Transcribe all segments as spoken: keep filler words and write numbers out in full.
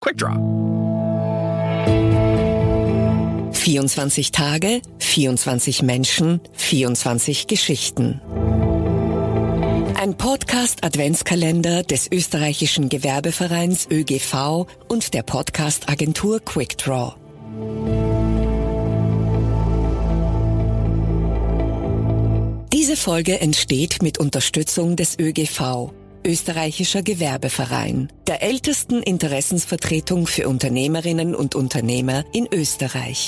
Quick Draw. vierundzwanzig Tage, vierundzwanzig Menschen, vierundzwanzig Geschichten. Ein Podcast-Adventskalender des österreichischen Gewerbevereins Ö G V und der Podcast-Agentur Quick Draw. Diese Folge entsteht mit Unterstützung des Ö G V, Österreichischer Gewerbeverein, der ältesten Interessensvertretung für Unternehmerinnen und Unternehmer in Österreich.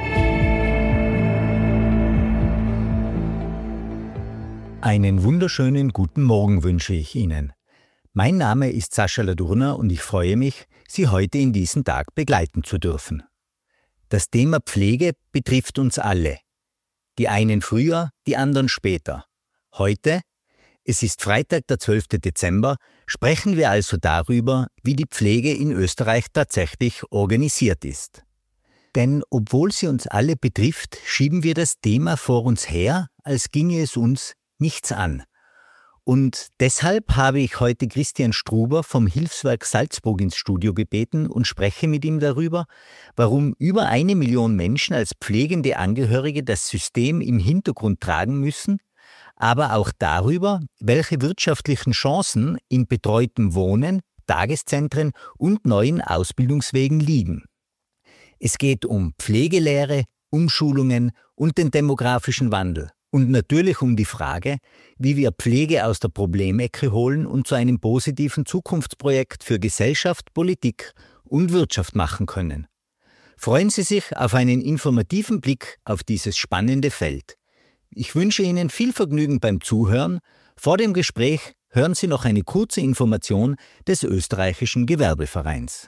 Einen wunderschönen guten Morgen wünsche ich Ihnen. Mein Name ist Sascha Ladurner und ich freue mich, Sie heute in diesen Tag begleiten zu dürfen. Das Thema Pflege betrifft uns alle. Die einen früher, die anderen später. Heute, es ist Freitag, der zwölfte Dezember, sprechen wir also darüber, wie die Pflege in Österreich tatsächlich organisiert ist. Denn obwohl sie uns alle betrifft, schieben wir das Thema vor uns her, als ginge es uns nichts an. Und deshalb habe ich heute Christian Struber vom Hilfswerk Salzburg ins Studio gebeten und spreche mit ihm darüber, warum über eine Million Menschen als pflegende Angehörige das System im Hintergrund tragen müssen, aber auch darüber, welche wirtschaftlichen Chancen in betreutem Wohnen, Tageszentren und neuen Ausbildungswegen liegen. Es geht um Pflegelehre, Umschulungen und den demografischen Wandel. Und natürlich um die Frage, wie wir Pflege aus der Problemecke holen und zu einem positiven Zukunftsprojekt für Gesellschaft, Politik und Wirtschaft machen können. Freuen Sie sich auf einen informativen Blick auf dieses spannende Feld. Ich wünsche Ihnen viel Vergnügen beim Zuhören. Vor dem Gespräch hören Sie noch eine kurze Information des Österreichischen Gewerbevereins.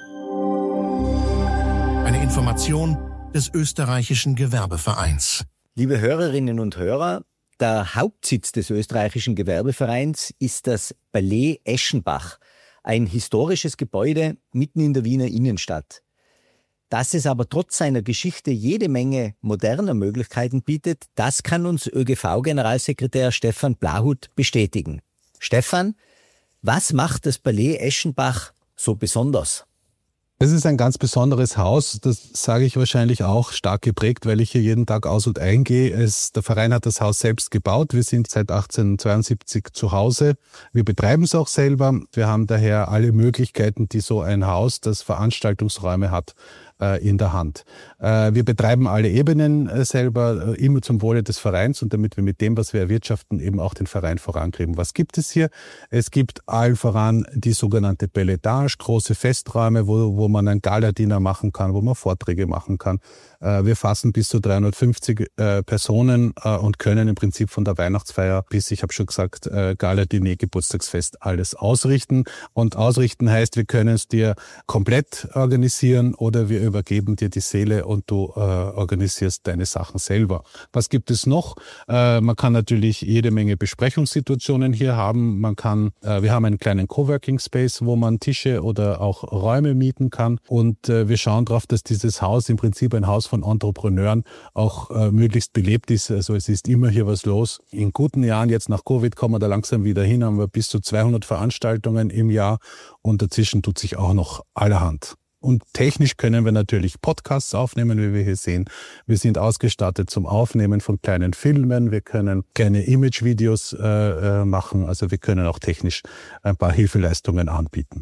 Eine Information des Österreichischen Gewerbevereins. Liebe Hörerinnen und Hörer, der Hauptsitz des Österreichischen Gewerbevereins ist das Palais Eschenbach, ein historisches Gebäude mitten in der Wiener Innenstadt. Dass es aber trotz seiner Geschichte jede Menge moderner Möglichkeiten bietet, das kann uns Ö G V-Generalsekretär Stefan Blahut bestätigen. Stefan, was macht das Palais Eschenbach so besonders? Es ist ein ganz besonderes Haus, das sage ich wahrscheinlich auch stark geprägt, weil ich hier jeden Tag aus- und eingehe. Es, der Verein hat das Haus selbst gebaut. Wir sind seit achtzehnhundertzweiundsiebzig zu Hause. Wir betreiben es auch selber. Wir haben daher alle Möglichkeiten, die so ein Haus, das Veranstaltungsräume hat, in der Hand. Wir betreiben alle Ebenen selber, immer zum Wohle des Vereins und damit wir mit dem, was wir erwirtschaften, eben auch den Verein vorankriegen. Was gibt es hier? Es gibt allen voran die sogenannte Belletage, große Festräume, wo, wo man ein Gala-Dinner machen kann, wo man Vorträge machen kann. Wir fassen bis zu dreihundertfünfzig Personen und können im Prinzip von der Weihnachtsfeier bis, ich habe schon gesagt, Gala-Diner, Geburtstagsfest, alles ausrichten. Und ausrichten heißt, wir können es dir komplett organisieren oder wir übergeben dir die Seele und du äh, organisierst deine Sachen selber. Was gibt es noch? Äh, man kann natürlich jede Menge Besprechungssituationen hier haben. Man kann, äh, wir haben einen kleinen Coworking Space, wo man Tische oder auch Räume mieten kann. Und äh, wir schauen darauf, dass dieses Haus im Prinzip ein Haus von Entrepreneuren auch äh, möglichst belebt ist. Also es ist immer hier was los. In guten Jahren, jetzt nach Covid, kommen wir da langsam wieder hin, haben wir bis zu zweihundert Veranstaltungen im Jahr und dazwischen tut sich auch noch allerhand. Und technisch können wir natürlich Podcasts aufnehmen, wie wir hier sehen. Wir sind ausgestattet zum Aufnehmen von kleinen Filmen. Wir können kleine Imagevideos äh, machen. Also wir können auch technisch ein paar Hilfeleistungen anbieten.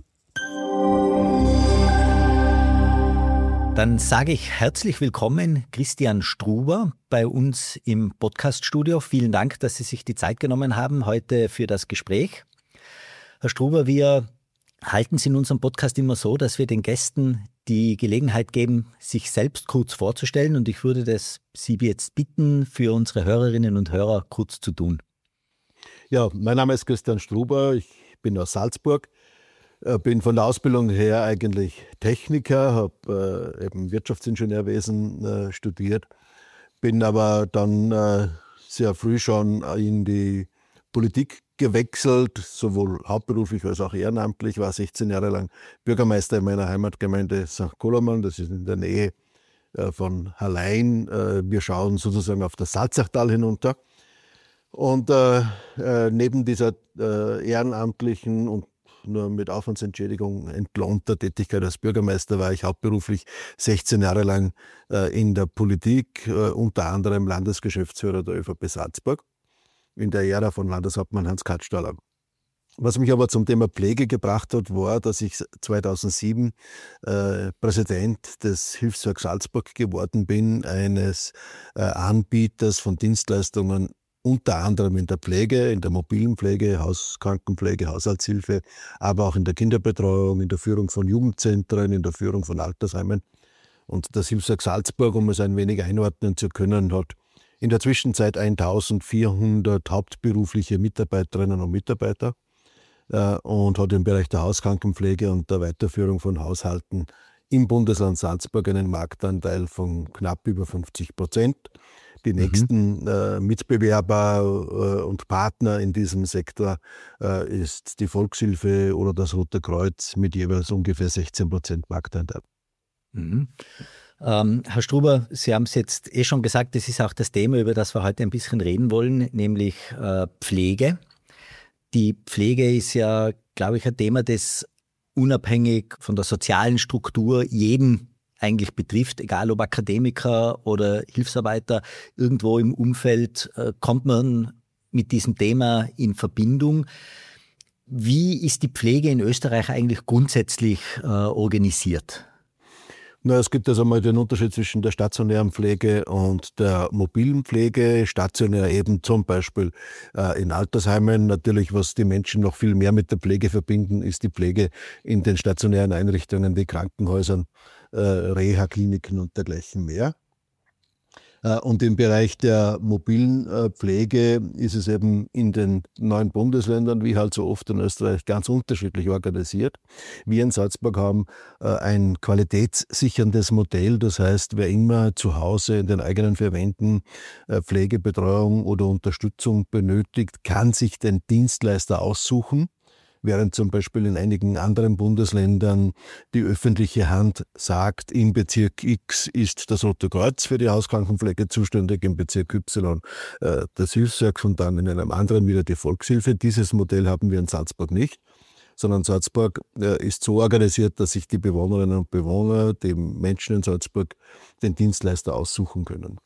Dann sage ich herzlich willkommen, Christian Struber, bei uns im Podcaststudio. Vielen Dank, dass Sie sich die Zeit genommen haben heute für das Gespräch. Herr Struber, wir halten Sie in unserem Podcast immer so, dass wir den Gästen die Gelegenheit geben, sich selbst kurz vorzustellen. Und ich würde das Sie jetzt bitten, für unsere Hörerinnen und Hörer kurz zu tun. Ja, mein Name ist Christian Struber, ich bin aus Salzburg, bin von der Ausbildung her eigentlich Techniker, habe äh, eben Wirtschaftsingenieurwesen äh, studiert, bin aber dann äh, sehr früh schon in die Politik gewechselt, sowohl hauptberuflich als auch ehrenamtlich, war sechzehn Jahre lang Bürgermeister in meiner Heimatgemeinde Sankt Kollermann, das ist in der Nähe äh, von Hallein. Äh, wir schauen sozusagen auf das Salzachtal hinunter. Und äh, äh, neben dieser äh, ehrenamtlichen und nur mit Aufwandsentschädigung entlohnt. Der Tätigkeit als Bürgermeister war ich hauptberuflich sechzehn Jahre lang äh, in der Politik, äh, unter anderem Landesgeschäftsführer der ÖVP Salzburg, in der Ära von Landeshauptmann Hans Kadstaler. Was mich aber zum Thema Pflege gebracht hat, war, dass ich zweitausendsieben äh, Präsident des Hilfswerk Salzburg geworden bin, eines äh, Anbieters von Dienstleistungen, unter anderem in der Pflege, in der mobilen Pflege, Hauskrankenpflege, Haushaltshilfe, aber auch in der Kinderbetreuung, in der Führung von Jugendzentren, in der Führung von Altersheimen. Und das Hilfswerk Salzburg, um es ein wenig einordnen zu können, hat in der Zwischenzeit eintausendvierhundert hauptberufliche Mitarbeiterinnen und Mitarbeiter und hat im Bereich der Hauskrankenpflege und der Weiterführung von Haushalten im Bundesland Salzburg einen Marktanteil von knapp über fünfzig Prozent. Die mhm. nächsten äh, Mitbewerber äh, und Partner in diesem Sektor äh, ist die Volkshilfe oder das Rote Kreuz mit jeweils ungefähr sechzehn Prozent Marktanteil. Mhm. Ähm, Herr Struber, Sie haben es jetzt eh schon gesagt, das ist auch das Thema, über das wir heute ein bisschen reden wollen, nämlich äh, Pflege. Die Pflege ist ja, glaube ich, ein Thema, das unabhängig von der sozialen Struktur jeden eigentlich betrifft, egal ob Akademiker oder Hilfsarbeiter, irgendwo im Umfeld äh, kommt man mit diesem Thema in Verbindung. Wie ist die Pflege in Österreich eigentlich grundsätzlich äh, organisiert? Na, es gibt also mal den Unterschied zwischen der stationären Pflege und der mobilen Pflege. Stationär eben zum Beispiel äh, in Altersheimen. Natürlich, was die Menschen noch viel mehr mit der Pflege verbinden, ist die Pflege in den stationären Einrichtungen wie Krankenhäusern, äh, Reha-Kliniken und dergleichen mehr. Und im Bereich der mobilen Pflege ist es eben in den neuen Bundesländern, wie halt so oft in Österreich, ganz unterschiedlich organisiert. Wir in Salzburg haben ein qualitätssicherndes Modell. Das heißt, wer immer zu Hause in den eigenen vier Wänden Pflegebetreuung oder Unterstützung benötigt, kann sich den Dienstleister aussuchen. Während zum Beispiel in einigen anderen Bundesländern die öffentliche Hand sagt, im Bezirk X ist das Rote Kreuz für die Hauskrankenpflege zuständig, im Bezirk Y äh, das Hilfswerk und dann in einem anderen wieder die Volkshilfe. Dieses Modell haben wir in Salzburg nicht, sondern Salzburg äh, ist so organisiert, dass sich die Bewohnerinnen und Bewohner, die Menschen in Salzburg, den Dienstleister aussuchen können.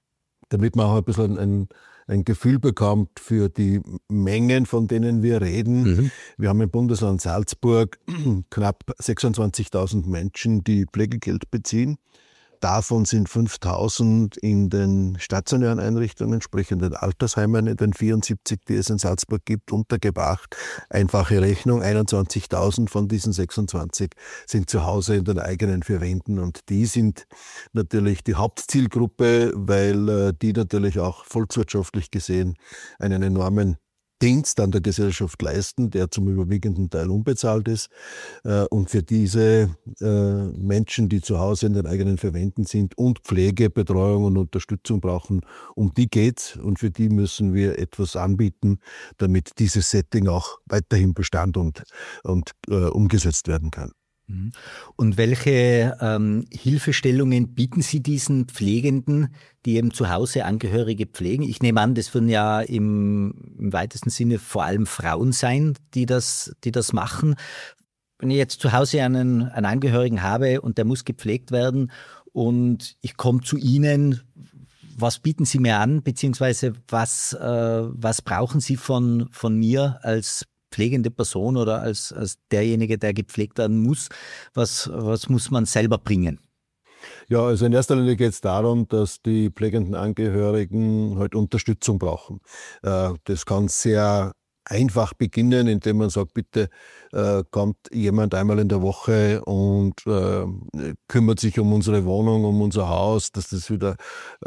Damit man auch ein bisschen ein ein Gefühl bekommt für die Mengen, von denen wir reden. Mhm. Wir haben im Bundesland Salzburg knapp sechsundzwanzigtausend Menschen, die Pflegegeld beziehen. Davon sind fünftausend in den stationären Einrichtungen, sprich in den Altersheimen, in den vierundsiebzig, die es in Salzburg gibt, untergebracht. Einfache Rechnung, einundzwanzigtausend von diesen sechsundzwanzig sind zu Hause in den eigenen vier Wänden. Und die sind natürlich die Hauptzielgruppe, weil äh, die natürlich auch volkswirtschaftlich gesehen einen enormen Dienst an der Gesellschaft leisten, der zum überwiegenden Teil unbezahlt ist. Und für diese Menschen, die zu Hause in den eigenen vier Wänden sind und Pflege, Betreuung und Unterstützung brauchen, um die geht's. Und für die müssen wir etwas anbieten, damit dieses Setting auch weiterhin Bestand und, und äh, umgesetzt werden kann. Und welche ähm, Hilfestellungen bieten Sie diesen Pflegenden, die eben zu Hause Angehörige pflegen? Ich nehme an, das würden ja im, im weitesten Sinne vor allem Frauen sein, die das, die das machen. Wenn ich jetzt zu Hause einen, einen Angehörigen habe und der muss gepflegt werden und ich komme zu Ihnen, was bieten Sie mir an, beziehungsweise was, äh, was brauchen Sie von, von mir als pflegende Person oder als, als derjenige, der gepflegt werden muss? Was, was muss man selber bringen? Ja, also in erster Linie geht es darum, dass die pflegenden Angehörigen halt Unterstützung brauchen. Das kann sehr einfach beginnen, indem man sagt, bitte äh, kommt jemand einmal in der Woche und äh, kümmert sich um unsere Wohnung, um unser Haus, dass das wieder äh,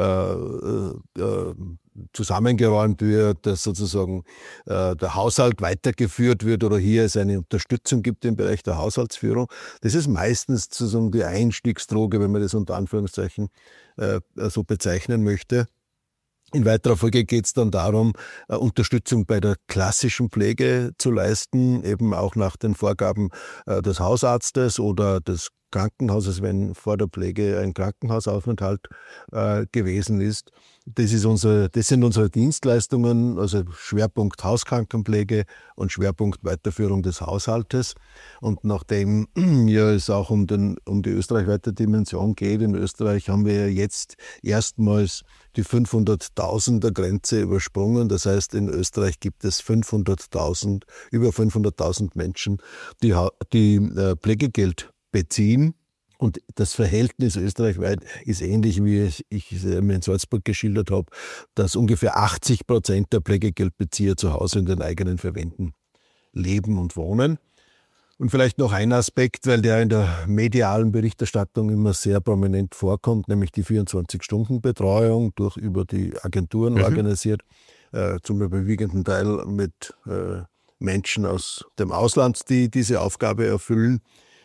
äh, zusammengeräumt wird, dass sozusagen äh, der Haushalt weitergeführt wird oder hier es eine Unterstützung gibt im Bereich der Haushaltsführung. Das ist meistens sozusagen die Einstiegsdroge, wenn man das unter Anführungszeichen äh, so bezeichnen möchte. In weiterer Folge geht es dann darum, Unterstützung bei der klassischen Pflege zu leisten, eben auch nach den Vorgaben des Hausarztes oder des Krankenhauses, wenn vor der Pflege ein Krankenhausaufenthalt äh, gewesen ist. Das, ist unsere, das sind unsere Dienstleistungen, also Schwerpunkt Hauskrankenpflege und Schwerpunkt Weiterführung des Haushaltes. Und nachdem ja es auch um, den, um die österreichweite Dimension geht, in Österreich haben wir jetzt erstmals die fünfhunderttausender Grenze übersprungen. Das heißt, in Österreich gibt es fünfhunderttausend, über fünfhunderttausend Menschen, die, die äh, Pflegegeld beziehen. Und das Verhältnis österreichweit ist ähnlich, wie ich es mir in Salzburg geschildert habe, dass ungefähr achtzig Prozent der Pflegegeldbezieher zu Hause in den eigenen Verwänden leben und wohnen. Und vielleicht noch ein Aspekt, weil der in der medialen Berichterstattung immer sehr prominent vorkommt, nämlich die vierundzwanzig-Stunden-Betreuung, durch über die Agenturen mhm. organisiert, äh, zum überwiegenden Teil mit äh, Menschen aus dem Ausland, die diese Aufgabe erfüllen.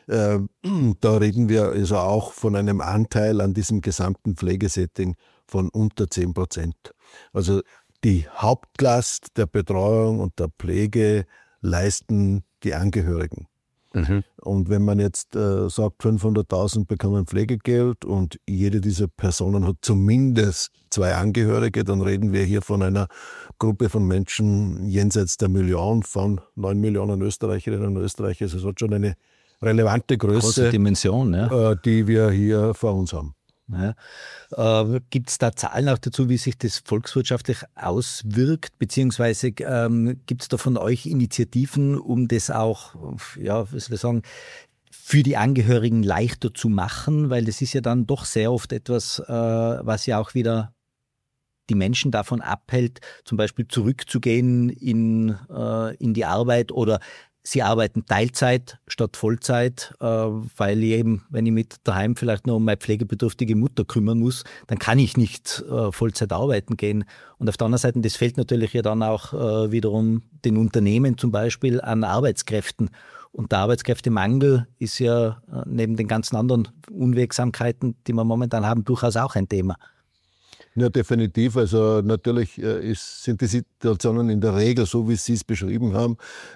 Da reden wir also auch von einem Anteil an diesem gesamten Pflegesetting von unter zehn Prozent. Also die Hauptlast der Betreuung und der Pflege leisten die Angehörigen. Mhm. Und wenn man jetzt äh, sagt, fünfhunderttausend bekommen Pflegegeld und jede dieser Personen hat zumindest zwei Angehörige, dann reden wir hier von einer Gruppe von Menschen jenseits der Million, von neun Millionen Österreicherinnen und Österreicher. Also es hat schon eine relevante Größe, große Dimension, ja. die wir hier vor uns haben. Ja. Äh, gibt es da Zahlen auch dazu, wie sich das volkswirtschaftlich auswirkt, beziehungsweise ähm, gibt es da von euch Initiativen, um das auch, ja, was soll ich sagen, für die Angehörigen leichter zu machen, weil das ist ja dann doch sehr oft etwas, äh, was ja auch wieder die Menschen davon abhält, zum Beispiel zurückzugehen in, äh, in die Arbeit oder sie arbeiten Teilzeit statt Vollzeit, äh, weil ich eben, wenn ich mit daheim vielleicht nur um meine pflegebedürftige Mutter kümmern muss, dann kann ich nicht äh, Vollzeit arbeiten gehen. Und auf der anderen Seite, das fehlt natürlich ja dann auch äh, wiederum den Unternehmen zum Beispiel an Arbeitskräften. Und der Arbeitskräftemangel ist ja äh, neben den ganzen anderen Unwegsamkeiten, die wir momentan haben, durchaus auch ein Thema. Ja, definitiv. Also natürlich ist, sind die Situationen in der Regel so, wie Sie es beschrieben haben.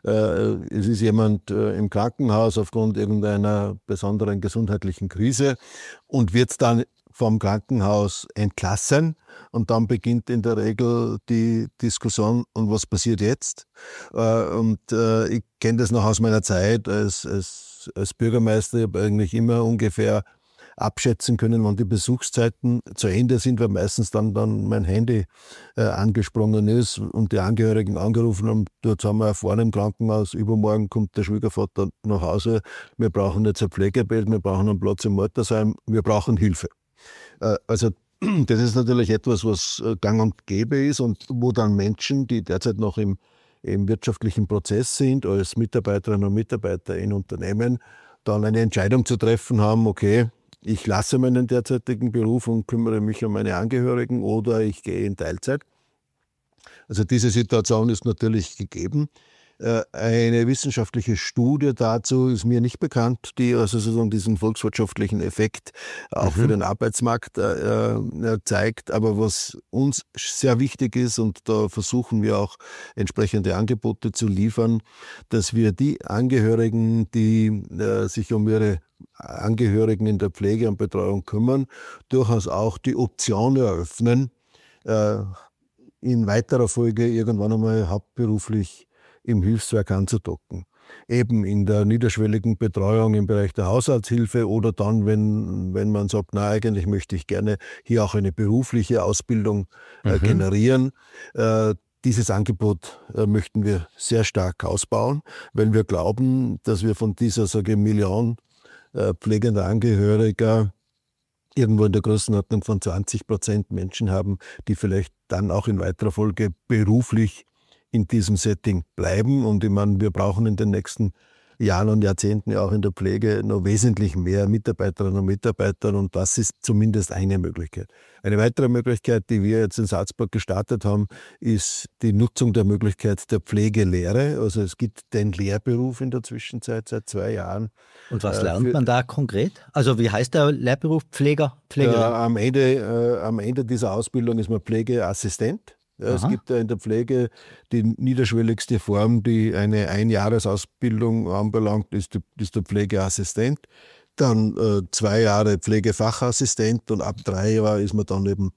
Es ist jemand im Krankenhaus aufgrund irgendeiner besonderen gesundheitlichen Krise und wird dann vom Krankenhaus entlassen. Und dann beginnt in der Regel die Diskussion, und was passiert jetzt? Und ich kenne das noch aus meiner Zeit als, als, als Bürgermeister. Ich habe eigentlich immer ungefähr abschätzen können, wann die Besuchszeiten zu Ende sind, weil meistens dann, dann mein Handy äh, angesprungen ist und die Angehörigen angerufen haben, dort haben wir erfahren im Krankenhaus, übermorgen kommt der Schwiegervater nach Hause, wir brauchen jetzt ein Pflegebett, wir brauchen einen Platz im Altersheim, wir brauchen Hilfe. Äh, also das ist natürlich etwas, was gang und gäbe ist und wo dann Menschen, die derzeit noch im, im wirtschaftlichen Prozess sind, als Mitarbeiterinnen und Mitarbeiter in Unternehmen, dann eine Entscheidung zu treffen haben, okay, ich lasse meinen derzeitigen Beruf und kümmere mich um meine Angehörigen oder ich gehe in Teilzeit. Also diese Situation ist natürlich gegeben. Eine wissenschaftliche Studie dazu ist mir nicht bekannt, die also sozusagen diesen volkswirtschaftlichen Effekt auch mhm. für den Arbeitsmarkt äh, zeigt. Aber was uns sehr wichtig ist, und da versuchen wir auch entsprechende Angebote zu liefern, dass wir die Angehörigen, die äh, sich um ihre Angehörigen in der Pflege und Betreuung kümmern, durchaus auch die Option eröffnen, äh, in weiterer Folge irgendwann einmal hauptberuflich im Hilfswerk anzudocken. Eben in der niederschwelligen Betreuung im Bereich der Haushaltshilfe oder dann, wenn, wenn man sagt, na, eigentlich möchte ich gerne hier auch eine berufliche Ausbildung äh, mhm. generieren. Äh, Dieses Angebot äh, möchten wir sehr stark ausbauen, weil wir glauben, dass wir von dieser, sage ich, Million äh, pflegender Angehöriger irgendwo in der Größenordnung von zwanzig Prozent Menschen haben, die vielleicht dann auch in weiterer Folge beruflich in diesem Setting bleiben. Und ich meine, wir brauchen in den nächsten Jahren und Jahrzehnten ja auch in der Pflege noch wesentlich mehr Mitarbeiterinnen und Mitarbeiter. Und das ist zumindest eine Möglichkeit. Eine weitere Möglichkeit, die wir jetzt in Salzburg gestartet haben, ist die Nutzung der Möglichkeit der Pflegelehre. Also es gibt den Lehrberuf in der Zwischenzeit seit zwei Jahren. Und was lernt äh, man da konkret? Also wie heißt der Lehrberuf? Pfleger? Pflegerin? Äh, am, Ende, äh, am Ende dieser Ausbildung ist man Pflegeassistent. Ja, es gibt ja in der Pflege die niederschwelligste Form, die eine Einjahresausbildung anbelangt, ist, die, ist der Pflegeassistent. Dann äh, zwei Jahre Pflegefachassistent und ab drei Jahren ist man dann eben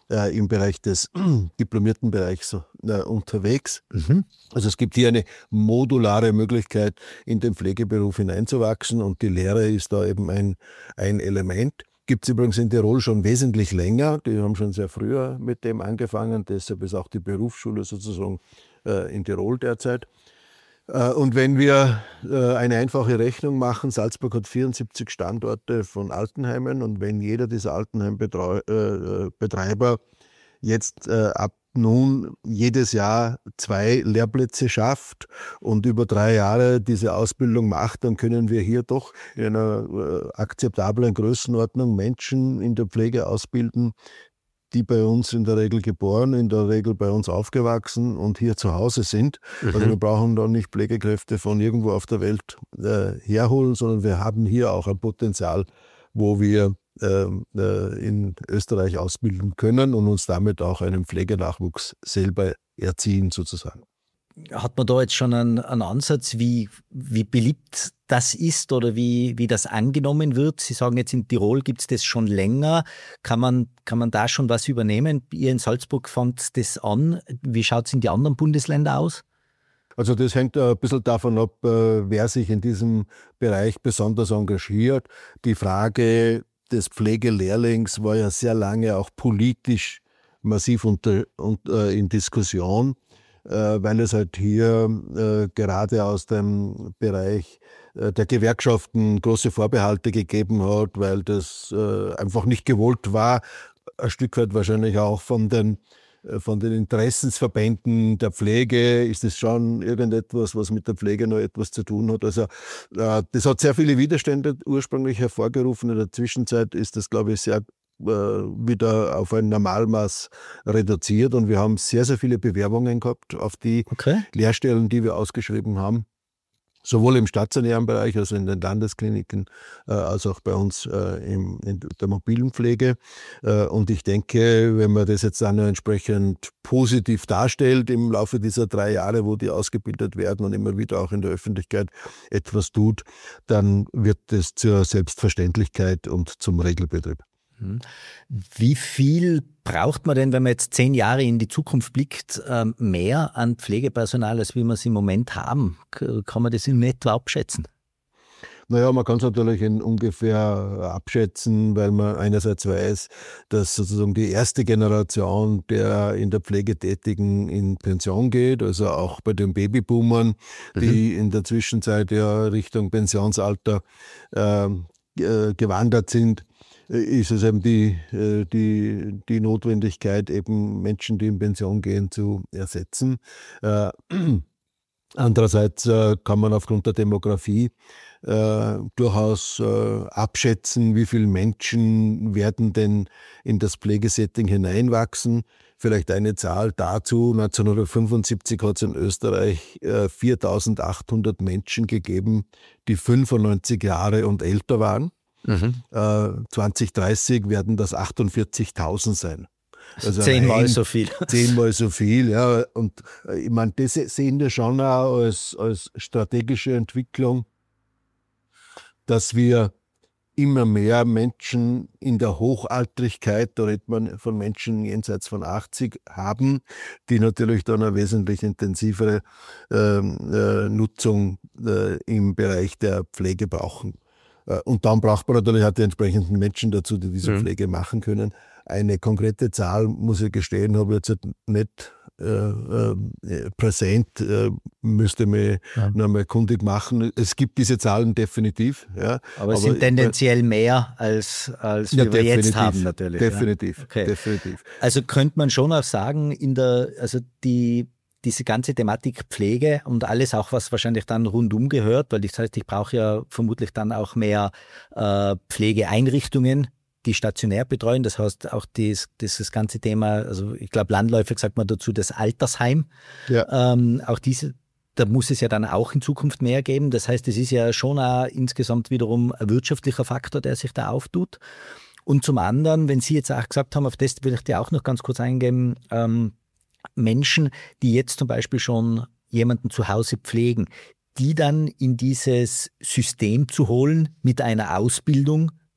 äh, im Bereich des diplomierten Bereichs äh, unterwegs. Mhm. Also es gibt hier eine modulare Möglichkeit, in den Pflegeberuf hineinzuwachsen und die Lehre ist da eben ein, ein Element. Gibt es übrigens in Tirol schon wesentlich länger. Die haben schon sehr früher mit dem angefangen. Deshalb ist auch die Berufsschule sozusagen äh, in Tirol derzeit. Äh, und wenn wir äh, eine einfache Rechnung machen, Salzburg hat vierundsiebzig Standorte von Altenheimen und wenn jeder dieser Altenheimbetreiber äh, jetzt äh, ab nun jedes Jahr zwei Lehrplätze schafft und über drei Jahre diese Ausbildung macht, dann können wir hier doch in einer äh, akzeptablen Größenordnung Menschen in der Pflege ausbilden, die bei uns in der Regel geboren, in der Regel bei uns aufgewachsen und hier zu Hause sind. Mhm. Also wir brauchen da nicht Pflegekräfte von irgendwo auf der Welt äh, herholen, sondern wir haben hier auch ein Potenzial, wo wir in Österreich ausbilden können und uns damit auch einen Pflegenachwuchs selber erziehen sozusagen. Hat man da jetzt schon einen, einen Ansatz, wie, wie beliebt das ist oder wie, wie das angenommen wird? Sie sagen jetzt, in Tirol gibt es das schon länger. Kann man, kann man da schon was übernehmen? Ihr in Salzburg fangt das an. Wie schaut es in die anderen Bundesländer aus? Also das hängt ein bisschen davon ab, wer sich in diesem Bereich besonders engagiert. Die Frage des Pflegelehrlings war ja sehr lange auch politisch massiv unter, unter, in Diskussion, äh, weil es halt hier äh, gerade aus dem Bereich äh, der Gewerkschaften große Vorbehalte gegeben hat, weil das äh, einfach nicht gewollt war, ein Stück weit wahrscheinlich auch von den Von den Interessensverbänden der Pflege ist es schon irgendetwas, was mit der Pflege noch etwas zu tun hat. Also äh, das hat sehr viele Widerstände ursprünglich hervorgerufen. In der Zwischenzeit ist das, glaube ich, sehr äh, wieder auf ein Normalmaß reduziert und wir haben sehr, sehr viele Bewerbungen gehabt auf die okay. Lehrstellen, die wir ausgeschrieben haben. Sowohl im stationären Bereich, also in den Landeskliniken, äh, als auch bei uns äh, im, in der mobilen Pflege. Äh, und ich denke, wenn man das jetzt dann entsprechend positiv darstellt im Laufe dieser drei Jahre, wo die ausgebildet werden und immer wieder auch in der Öffentlichkeit etwas tut, dann wird das zur Selbstverständlichkeit und zum Regelbetrieb. Wie viel braucht man denn, wenn man jetzt zehn Jahre in die Zukunft blickt, mehr an Pflegepersonal, als wie wir es im Moment haben? Kann man das in etwa abschätzen? Naja, man kann es natürlich in ungefähr abschätzen, weil man einerseits weiß, dass sozusagen die erste Generation der in der Pflege Tätigen in Pension geht, also auch bei den Babyboomern, die mhm. in der Zwischenzeit ja Richtung Pensionsalter äh, gewandert sind, ist es eben die, die, die Notwendigkeit, eben Menschen, die in Pension gehen, zu ersetzen. Äh, andererseits äh, kann man aufgrund der Demografie äh, durchaus äh, abschätzen, wie viele Menschen werden denn in das Pflegesetting hineinwachsen. Vielleicht eine Zahl dazu, neunzehnhundertfünfundsiebzig hat es in Österreich äh, viertausendachthundert Menschen gegeben, die fünfundneunzig Jahre und älter waren. Mhm. Äh, zwanzig dreißig werden das achtundvierzigtausend sein. Also zehnmal so viel. Zehnmal so viel, ja. Und äh, ich meine, das sehen wir schon auch als, als strategische Entwicklung, dass wir immer mehr Menschen in der Hochaltrigkeit, da redet man von Menschen jenseits von achtzig, haben, die natürlich dann eine wesentlich intensivere äh, äh, Nutzung äh, im Bereich der Pflege brauchen. Und dann braucht man natürlich auch die entsprechenden Menschen dazu, die diese mhm. Pflege machen können. Eine konkrete Zahl, muss ich gestehen, habe ich jetzt nicht äh, äh, präsent, äh, müsste mich ja. noch mal kundig machen. Es gibt diese Zahlen definitiv. Ja, aber es aber, sind tendenziell mehr, als, als ja, wir jetzt haben natürlich. Definitiv, ja. okay. definitiv. Also könnte man schon auch sagen, in der, also die diese ganze Thematik Pflege und alles auch, was wahrscheinlich dann rundum gehört, weil das heißt, ich brauche ja vermutlich dann auch mehr äh, Pflegeeinrichtungen, die stationär betreuen. Das heißt auch das, das ganze Thema, also ich glaube landläufig sagt man dazu das Altersheim. Ja. Ähm, auch diese, da muss es ja dann auch in Zukunft mehr geben. Das heißt, es ist ja schon auch insgesamt wiederum ein wirtschaftlicher Faktor, der sich da auftut. Und zum anderen, wenn Sie jetzt auch gesagt haben, auf das will ich dir auch noch ganz kurz eingehen, ähm, Menschen, die jetzt zum Beispiel schon jemanden zu Hause pflegen, die dann in dieses System zu holen mit einer Ausbildung,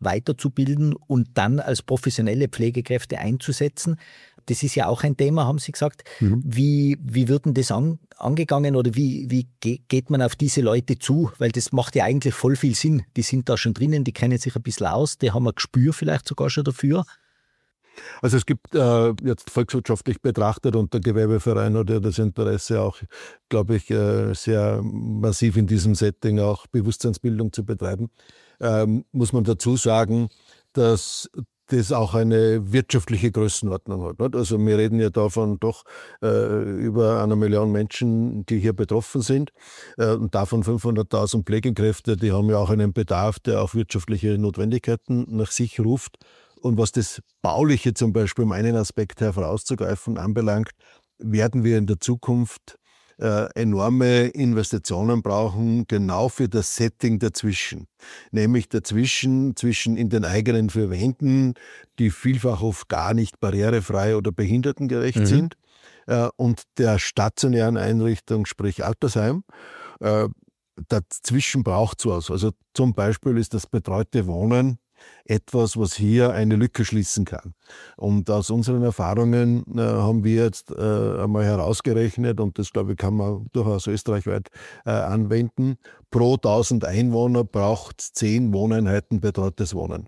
weiterzubilden und dann als professionelle Pflegekräfte einzusetzen. Das ist ja auch ein Thema, haben Sie gesagt. Mhm. Wie, wie wird denn das an, angegangen oder wie, wie geht man auf diese Leute zu? Weil das macht ja eigentlich voll viel Sinn. Die sind da schon drinnen, die kennen sich ein bisschen aus, die haben ein Gespür vielleicht sogar schon dafür. Also es gibt äh, jetzt volkswirtschaftlich betrachtet und der Gewerbeverein hat ja das Interesse auch, glaube ich, äh, sehr massiv in diesem Setting auch Bewusstseinsbildung zu betreiben. Ähm, muss man dazu sagen, dass das auch eine wirtschaftliche Größenordnung hat. Nicht? Also wir reden ja davon doch äh, über eine Million Menschen, die hier betroffen sind äh, und davon fünfhunderttausend Pflegekräfte, die haben ja auch einen Bedarf, der auch wirtschaftliche Notwendigkeiten nach sich ruft. Und was das Bauliche zum Beispiel, um einen Aspekt herauszugreifen, anbelangt, werden wir in der Zukunft äh, enorme Investitionen brauchen, genau für das Setting dazwischen. Nämlich dazwischen, zwischen in den eigenen vier Wänden, die vielfach oft gar nicht barrierefrei oder behindertengerecht mhm. sind, äh, und der stationären Einrichtung, sprich Altersheim. Äh, dazwischen braucht es was. Also zum Beispiel ist das betreute Wohnen etwas, was hier eine Lücke schließen kann. Und aus unseren Erfahrungen äh, haben wir jetzt äh, einmal herausgerechnet, und das, glaube ich, kann man durchaus österreichweit äh, anwenden, pro tausend Einwohner braucht es zehn Wohneinheiten betreutes Wohnen.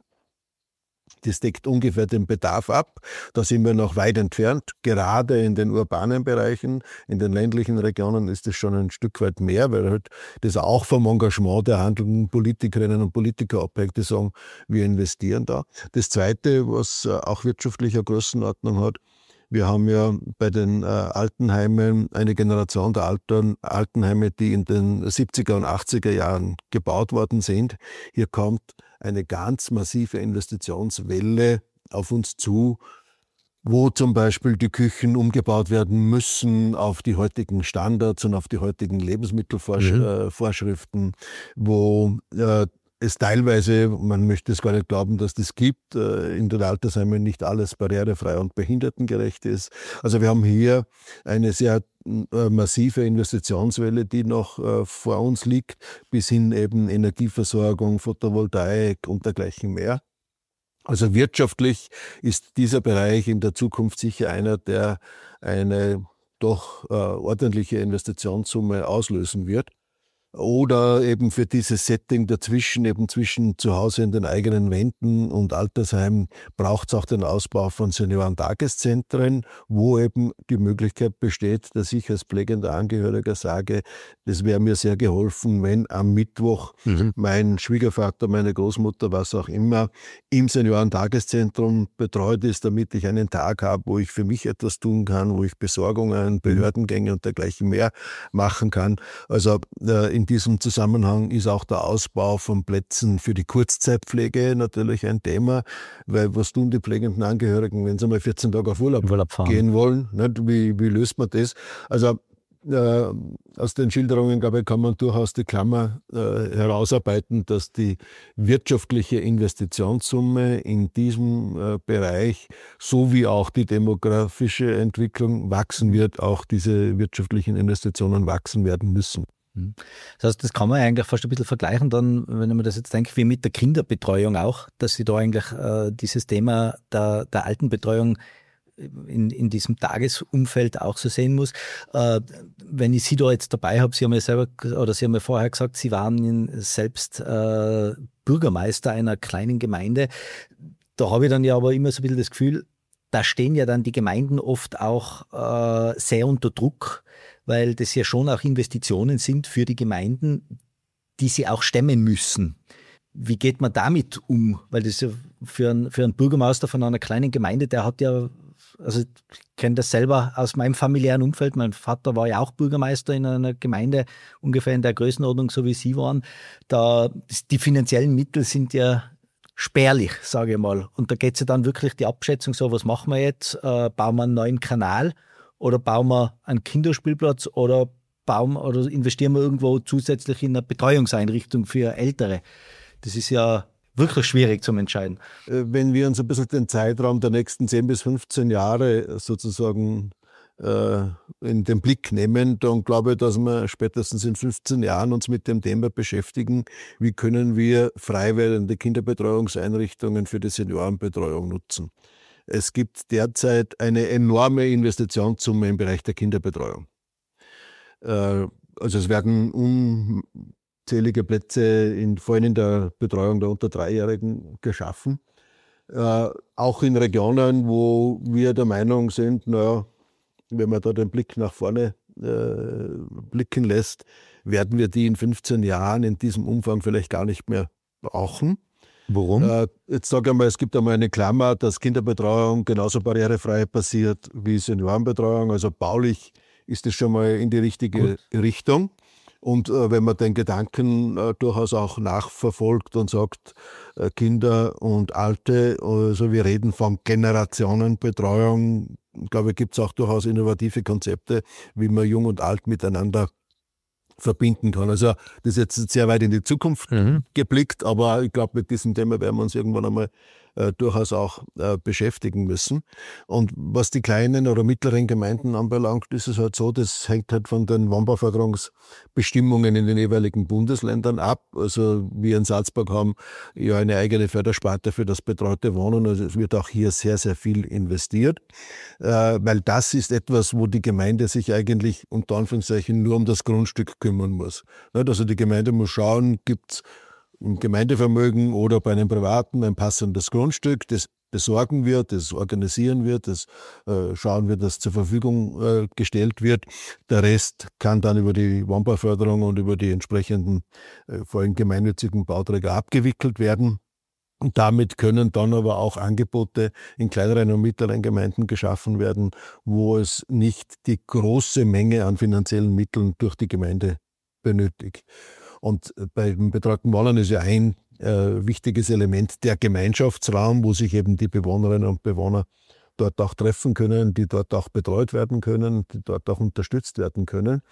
Das deckt ungefähr den Bedarf ab. Da sind wir noch weit entfernt. Gerade in den urbanen Bereichen, in den ländlichen Regionen ist es schon ein Stück weit mehr, weil halt das auch vom Engagement der handelnden Politikerinnen und Politiker abhängt, die sagen, wir investieren da. Das Zweite, was auch wirtschaftlicher Größenordnung hat, wir haben ja bei den äh, Altenheimen eine Generation der Alten, Altenheime, die in den siebziger und achtziger Jahren gebaut worden sind. Hier kommt eine ganz massive Investitionswelle auf uns zu, wo zum Beispiel die Küchen umgebaut werden müssen auf die heutigen Standards und auf die heutigen Lebensmittelvorschriften, mhm. wo äh, es teilweise, man möchte es gar nicht glauben, dass das gibt, in den Altersheimen nicht alles barrierefrei und behindertengerecht ist. Also wir haben hier eine sehr massive Investitionswelle, die noch vor uns liegt, bis hin eben Energieversorgung, Photovoltaik und dergleichen mehr. Also wirtschaftlich ist dieser Bereich in der Zukunft sicher einer, der eine doch ordentliche Investitionssumme auslösen wird. Oder eben für dieses Setting dazwischen, eben zwischen zu Hause in den eigenen Wänden und Altersheim, braucht es auch den Ausbau von Seniorentageszentren, wo eben die Möglichkeit besteht, dass ich als pflegender Angehöriger sage, das wäre mir sehr geholfen, wenn am Mittwoch mhm. mein Schwiegervater, meine Großmutter, was auch immer, im Seniorentageszentrum betreut ist, damit ich einen Tag habe, wo ich für mich etwas tun kann, wo ich Besorgungen, Behördengänge und dergleichen mehr machen kann. Also äh, in In diesem Zusammenhang ist auch der Ausbau von Plätzen für die Kurzzeitpflege natürlich ein Thema, weil was tun die pflegenden Angehörigen, wenn sie mal vierzehn Tage auf Urlaub, Urlaub gehen wollen? Nicht? Wie, wie löst man das? Also äh, aus den Schilderungen, glaube ich, kann man durchaus die Klammer äh, herausarbeiten, dass die wirtschaftliche Investitionssumme in diesem äh, Bereich sowie auch die demografische Entwicklung wachsen wird, auch diese wirtschaftlichen Investitionen wachsen werden müssen. Das heißt, das kann man eigentlich fast ein bisschen vergleichen, dann, wenn ich mir das jetzt denke, wie mit der Kinderbetreuung auch, dass sie da eigentlich äh, dieses Thema der, der Altenbetreuung in, in diesem Tagesumfeld auch so sehen muss. Äh, wenn ich Sie da jetzt dabei habe, Sie haben ja selber, oder Sie haben ja vorher gesagt, Sie waren selbst äh, Bürgermeister einer kleinen Gemeinde. Da habe ich dann ja aber immer so ein bisschen das Gefühl, da stehen ja dann die Gemeinden oft auch äh, sehr unter Druck, weil das ja schon auch Investitionen sind für die Gemeinden, die sie auch stemmen müssen. Wie geht man damit um? Weil das ja für einen, für einen Bürgermeister von einer kleinen Gemeinde, der hat ja, also ich kenne das selber aus meinem familiären Umfeld, mein Vater war ja auch Bürgermeister in einer Gemeinde, ungefähr in der Größenordnung, so wie Sie waren. Da, die finanziellen Mittel sind ja spärlich, sage ich mal. Und da geht es ja dann wirklich die Abschätzung so, was machen wir jetzt? Äh, bauen wir einen neuen Kanal oder bauen wir einen Kinderspielplatz oder, bauen, oder investieren wir irgendwo zusätzlich in eine Betreuungseinrichtung für Ältere? Das ist ja wirklich schwierig zum Entscheiden. Wenn wir uns ein bisschen den Zeitraum der nächsten zehn bis fünfzehn Jahre sozusagen äh, in den Blick nehmen, dann glaube ich, dass wir spätestens in fünfzehn Jahren uns mit dem Thema beschäftigen, wie können wir frei werdende Kinderbetreuungseinrichtungen für die Seniorenbetreuung nutzen. Es gibt derzeit eine enorme Investitionssumme im Bereich der Kinderbetreuung. Äh, also es werden unzählige Plätze, in, vor allem in der Betreuung der unter Dreijährigen, geschaffen. Äh, auch in Regionen, wo wir der Meinung sind, naja, wenn man da den Blick nach vorne äh, blicken lässt, werden wir die in fünfzehn Jahren in diesem Umfang vielleicht gar nicht mehr brauchen. Warum? Äh, jetzt sage ich mal, es gibt einmal eine Klammer, dass Kinderbetreuung genauso barrierefrei passiert wie Seniorenbetreuung. Also baulich ist es schon mal in die richtige Gut. Richtung. Und äh, wenn man den Gedanken äh, durchaus auch nachverfolgt und sagt, äh, Kinder und Alte, also wir reden von Generationenbetreuung, glaube ich, gibt es auch durchaus innovative Konzepte, wie man Jung und Alt miteinander verbinden kann. Also das ist jetzt sehr weit in die Zukunft mhm. geblickt, aber ich glaube, mit diesem Thema werden wir uns irgendwann einmal äh, durchaus auch äh, beschäftigen müssen. Und was die kleinen oder mittleren Gemeinden anbelangt, ist es halt so, das hängt halt von den Wohnbauförderungsbestimmungen in den jeweiligen Bundesländern ab. Also wir in Salzburg haben ja eine eigene Fördersparte für das betreute Wohnen. Also es wird auch hier sehr, sehr viel investiert, äh, weil das ist etwas, wo die Gemeinde sich eigentlich unter Anführungszeichen nur um das Grundstück kümmern muss. Also die Gemeinde muss schauen, gibt es im Gemeindevermögen oder bei einem Privaten ein passendes Grundstück, das besorgen wir, das organisieren wir, das äh, schauen wir, dass zur Verfügung äh, gestellt wird. Der Rest kann dann über die Wohnbauförderung und über die entsprechenden äh, vor allem gemeinnützigen Bauträger abgewickelt werden. Und damit können dann aber auch Angebote in kleineren und mittleren Gemeinden geschaffen werden, wo es nicht die große Menge an finanziellen Mitteln durch die Gemeinde benötigt. Und beim betreuten Wohnen ist ja ein äh, wichtiges Element der Gemeinschaftsraum, wo sich eben die Bewohnerinnen und Bewohner dort auch treffen können, die dort auch betreut werden können, die dort auch unterstützt werden können.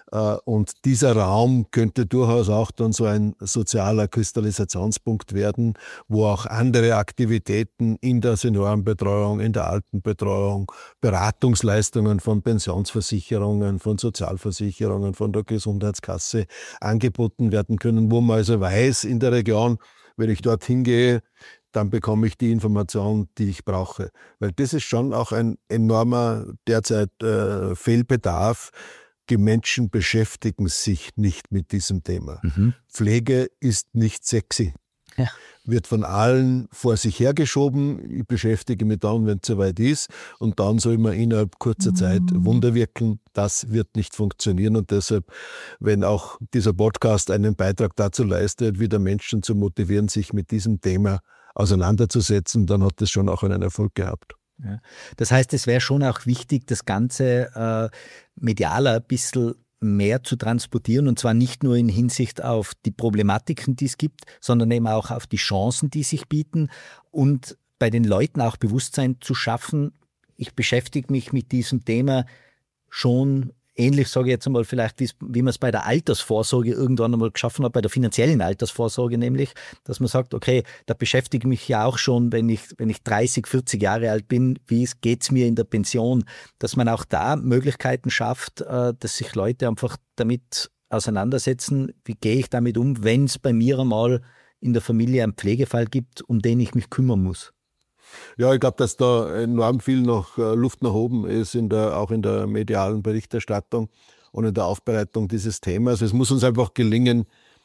Und dieser Raum könnte durchaus auch dann so ein sozialer Kristallisationspunkt werden, wo auch andere Aktivitäten in der Seniorenbetreuung, in der Altenbetreuung, Beratungsleistungen von Pensionsversicherungen, von Sozialversicherungen, von der Gesundheitskasse angeboten werden können, wo man also weiß in der Region, wenn ich dort hingehe, dann bekomme ich die Information, die ich brauche. Weil das ist schon auch ein enormer derzeit äh, Fehlbedarf. Die Menschen beschäftigen sich nicht mit diesem Thema. Mhm. Pflege ist nicht sexy. Ja. Wird von allen vor sich hergeschoben. Ich beschäftige mich dann, wenn es soweit ist. Und dann soll man innerhalb kurzer mhm. Zeit Wunder wirken. Das wird nicht funktionieren. Und deshalb, wenn auch dieser Podcast einen Beitrag dazu leistet, wieder Menschen zu motivieren, sich mit diesem Thema auseinanderzusetzen, dann hat das schon auch einen Erfolg gehabt. Ja. Das heißt, es wäre schon auch wichtig, das Ganze äh, medialer ein bisschen mehr zu transportieren, und zwar nicht nur in Hinsicht auf die Problematiken, die es gibt, sondern eben auch auf die Chancen, die sich bieten, und bei den Leuten auch Bewusstsein zu schaffen, ich beschäftige mich mit diesem Thema schon ähnlich, sage ich jetzt einmal, vielleicht, wie man es bei der Altersvorsorge irgendwann einmal geschaffen hat, bei der finanziellen Altersvorsorge nämlich, dass man sagt, okay, da beschäftige ich mich ja auch schon, wenn ich, wenn ich dreißig, vierzig Jahre alt bin, wie geht es mir in der Pension, dass man auch da Möglichkeiten schafft, dass sich Leute einfach damit auseinandersetzen, wie gehe ich damit um, wenn es bei mir einmal in der Familie einen Pflegefall gibt, um den ich mich kümmern muss. Ja, ich glaube, dass da enorm viel noch Luft nach oben ist, in der, auch in der medialen Berichterstattung und in der Aufbereitung dieses Themas. Es muss uns einfach gelingen,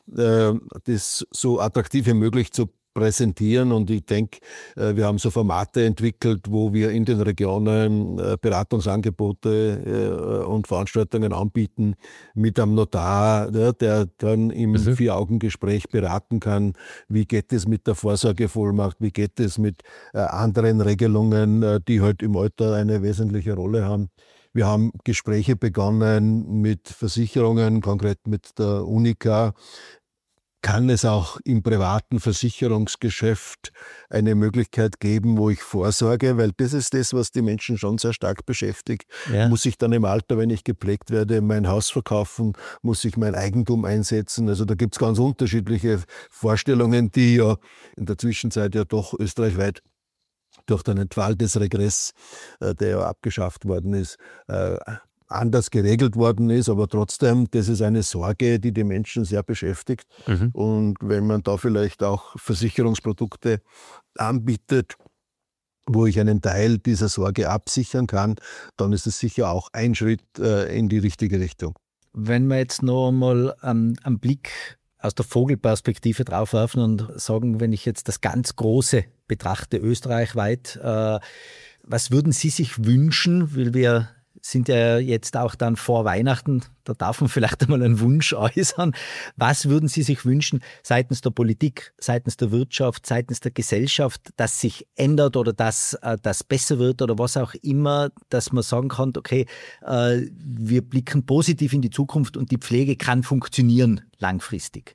das so attraktiv wie möglich zu präsentieren, und ich denke, wir haben so Formate entwickelt, wo wir in den Regionen Beratungsangebote und Veranstaltungen anbieten mit einem Notar, der dann im mhm. Vier-Augen-Gespräch beraten kann, wie geht es mit der Vorsorgevollmacht, wie geht es mit anderen Regelungen, die halt im Alter eine wesentliche Rolle haben. Wir haben Gespräche begonnen mit Versicherungen, konkret mit der Unica. Kann es auch im privaten Versicherungsgeschäft eine Möglichkeit geben, wo ich vorsorge? Weil das ist das, was die Menschen schon sehr stark beschäftigt. Ja. Muss ich dann im Alter, wenn ich gepflegt werde, mein Haus verkaufen? Muss ich mein Eigentum einsetzen? Also da gibt es ganz unterschiedliche Vorstellungen, die ja in der Zwischenzeit ja doch österreichweit durch den Entfaltesregress, äh, der ja abgeschafft worden ist, äh, anders geregelt worden ist, aber trotzdem, das ist eine Sorge, die die Menschen sehr beschäftigt. Mhm. Und wenn man da vielleicht auch Versicherungsprodukte anbietet, wo ich einen Teil dieser Sorge absichern kann, dann ist es sicher auch ein Schritt äh, in die richtige Richtung. Wenn wir jetzt noch einmal ähm, einen Blick aus der Vogelperspektive drauf werfen und sagen, wenn ich jetzt das ganz Große betrachte, österreichweit, äh, was würden Sie sich wünschen, weil wir sind ja jetzt auch dann vor Weihnachten, da darf man vielleicht einmal einen Wunsch äußern. Was würden Sie sich wünschen seitens der Politik, seitens der Wirtschaft, seitens der Gesellschaft, dass sich ändert oder dass äh, das besser wird oder was auch immer, dass man sagen kann, okay, äh, wir blicken positiv in die Zukunft und die Pflege kann funktionieren langfristig?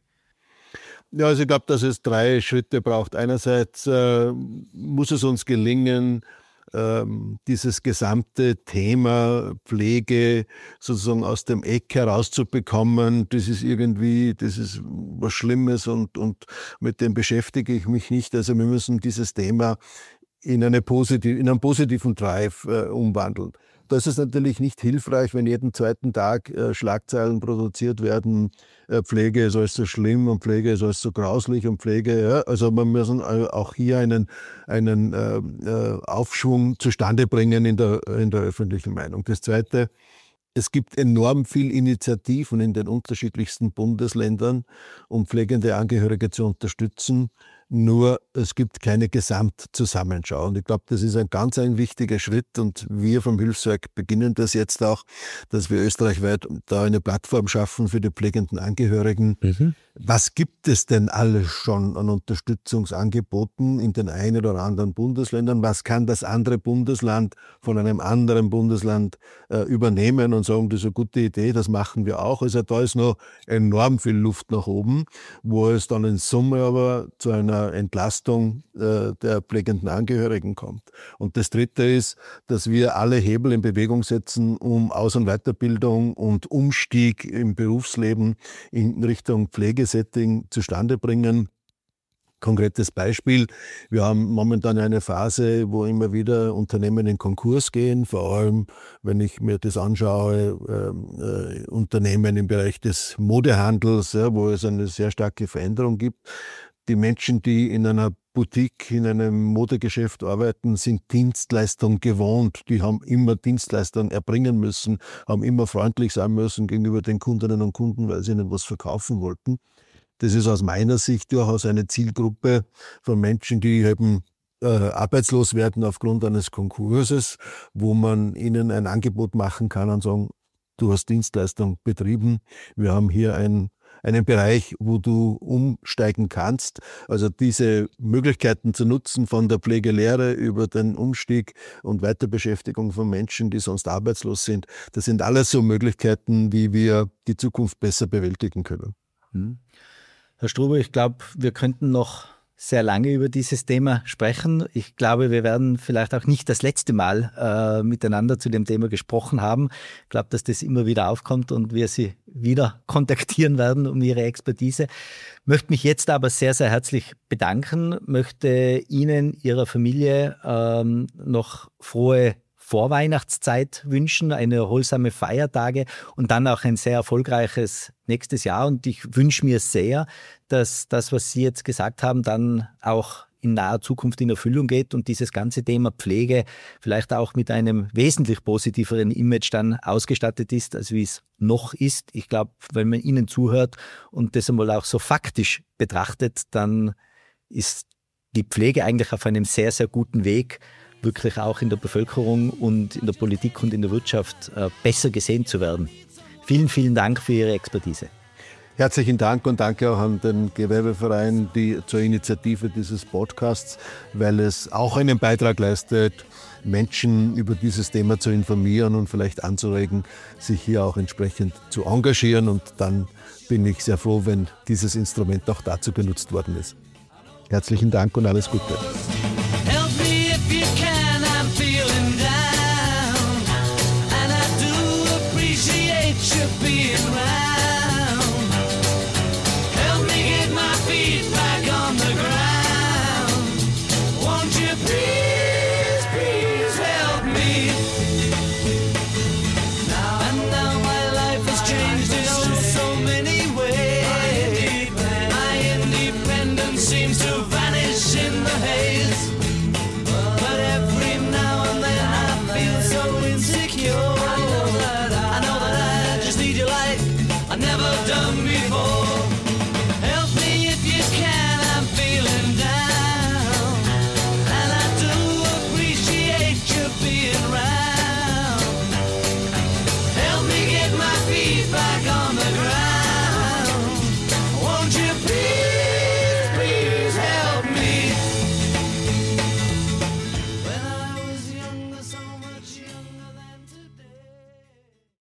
Ja, also ich glaube, dass es drei Schritte braucht. Einerseits äh, muss es uns gelingen, dieses gesamte Thema Pflege sozusagen aus dem Eck herauszubekommen, das ist irgendwie, das ist was Schlimmes und, und mit dem beschäftige ich mich nicht. Also wir müssen dieses Thema in, eine positiv, in einen positiven Drive äh, umwandeln. Da ist es natürlich nicht hilfreich, wenn jeden zweiten Tag äh, Schlagzeilen produziert werden, äh, Pflege ist alles so schlimm und Pflege ist alles so grauslich und Pflege, ja, also wir müssen auch hier einen, einen äh, äh, Aufschwung zustande bringen in der, in der öffentlichen Meinung. Das Zweite, es gibt enorm viel Initiativen in den unterschiedlichsten Bundesländern, um pflegende Angehörige zu unterstützen. Nur es gibt keine Gesamtzusammenschau. Und ich glaube, das ist ein ganz ein wichtiger Schritt. Und wir vom Hilfswerk beginnen das jetzt auch, dass wir österreichweit da eine Plattform schaffen für die pflegenden Angehörigen. Mhm. Was gibt es denn alles schon an Unterstützungsangeboten in den einen oder anderen Bundesländern? Was kann das andere Bundesland von einem anderen Bundesland äh, übernehmen und sagen, das ist eine gute Idee, das machen wir auch. Also da ist noch enorm viel Luft nach oben, wo es dann in Summe aber zu einer Entlastung äh, der pflegenden Angehörigen kommt. Und das Dritte ist, dass wir alle Hebel in Bewegung setzen, um Aus- und Weiterbildung und Umstieg im Berufsleben in Richtung Pflegesetting zustande bringen. Konkretes Beispiel, wir haben momentan eine Phase, wo immer wieder Unternehmen in Konkurs gehen, vor allem wenn ich mir das anschaue, äh, äh, Unternehmen im Bereich des Modehandels, ja, wo es eine sehr starke Veränderung gibt. Die Menschen, die in einer Boutique, in einem Modegeschäft arbeiten, sind Dienstleistung gewohnt. Die haben immer Dienstleistung erbringen müssen, haben immer freundlich sein müssen gegenüber den Kundinnen und Kunden, weil sie ihnen was verkaufen wollten. Das ist aus meiner Sicht durchaus eine Zielgruppe von Menschen, die eben äh, arbeitslos werden aufgrund eines Konkurses, wo man ihnen ein Angebot machen kann und sagen, du hast Dienstleistung betrieben, wir haben hier ein einen Bereich, wo du umsteigen kannst. Also diese Möglichkeiten zu nutzen von der Pflegelehre über den Umstieg und Weiterbeschäftigung von Menschen, die sonst arbeitslos sind, das sind alles so Möglichkeiten, wie wir die Zukunft besser bewältigen können. Hm. Herr Struber, ich glaube, wir könnten noch sehr lange über dieses Thema sprechen. Ich glaube, wir werden vielleicht auch nicht das letzte Mal äh, miteinander zu dem Thema gesprochen haben. Ich glaube, dass das immer wieder aufkommt und wir Sie wieder kontaktieren werden um Ihre Expertise. Möchte mich jetzt aber sehr, sehr herzlich bedanken, möchte Ihnen, Ihrer Familie ähm, noch frohe Vorweihnachtszeit wünschen, eine erholsame Feiertage und dann auch ein sehr erfolgreiches nächstes Jahr. Und ich wünsche mir sehr, dass das, was Sie jetzt gesagt haben, dann auch in naher Zukunft in Erfüllung geht und dieses ganze Thema Pflege vielleicht auch mit einem wesentlich positiveren Image dann ausgestattet ist, als wie es noch ist. Ich glaube, wenn man Ihnen zuhört und das einmal auch so faktisch betrachtet, dann ist die Pflege eigentlich auf einem sehr, sehr guten Weg, wirklich auch in der Bevölkerung und in der Politik und in der Wirtschaft äh, besser gesehen zu werden. Vielen, vielen Dank für Ihre Expertise. Herzlichen Dank und danke auch an den Gewerbeverein die, zur Initiative dieses Podcasts, weil es auch einen Beitrag leistet, Menschen über dieses Thema zu informieren und vielleicht anzuregen, sich hier auch entsprechend zu engagieren. Und dann bin ich sehr froh, wenn dieses Instrument auch dazu genutzt worden ist. Herzlichen Dank und alles Gute.